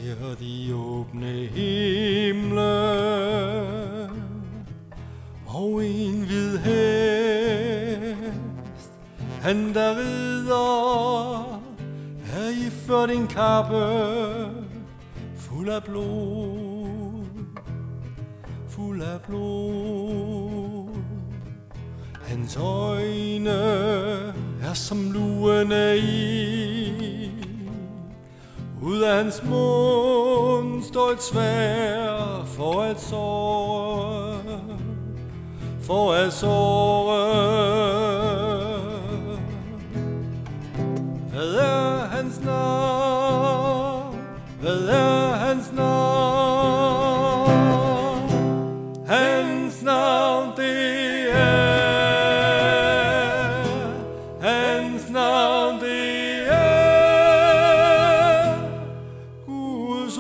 ser de åbne himle og en hvid hest. Han der rider er iført en kappe fuld af blod, fuld af blod. Hans øjne er som luende i. Ud af hans mund står et sværd for at såre, for at såre. Hvad er hans navn? Hvad er hans navn? Hans navn det er, hans navn det er Guds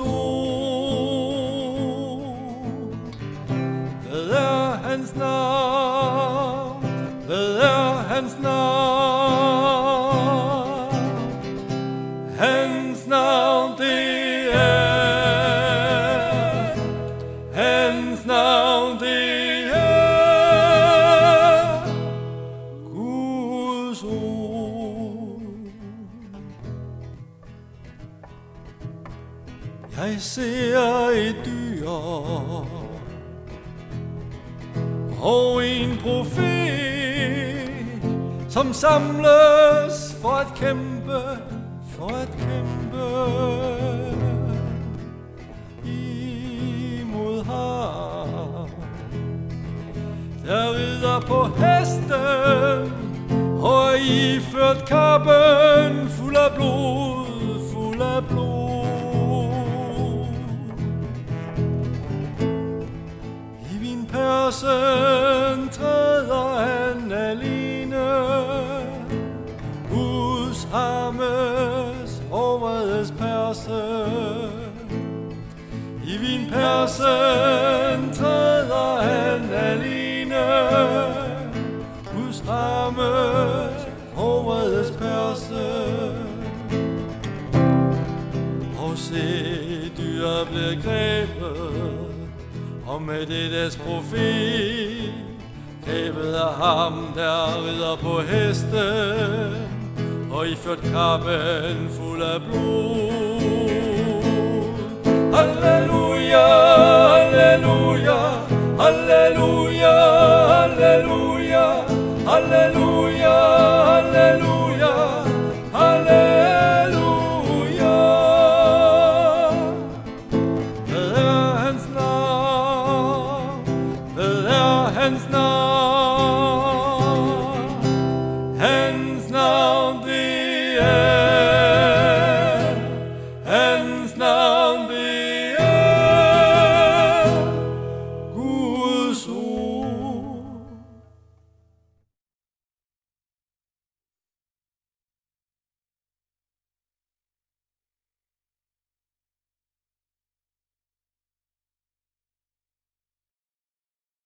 ord. Hvad er hans navn? Hvad er hans navn? Hans navn det er, hans navn det er Guds ord. Jeg ser et dyr og en profet, som samles for at kæmpe, for at kæmpe imod ham. Der rider på hesten og er iført kappen fuld af blod, fuld af blod. I vinpersen træder han alene, Guds hammes overvedes perse. I vinpersen træder han alene, Guds hammes overvedes perse. Og se, dyr bliver grebet, og med det deres profet, grebet af ham, der rider på hesten, og iført kappen fuld af blod. Halleluja, halleluja, halleluja, halleluja, halleluja, halleluja, halleluja. Hvad er hans navn? Hvad er hans navn? Hans navn det er, hans navn det er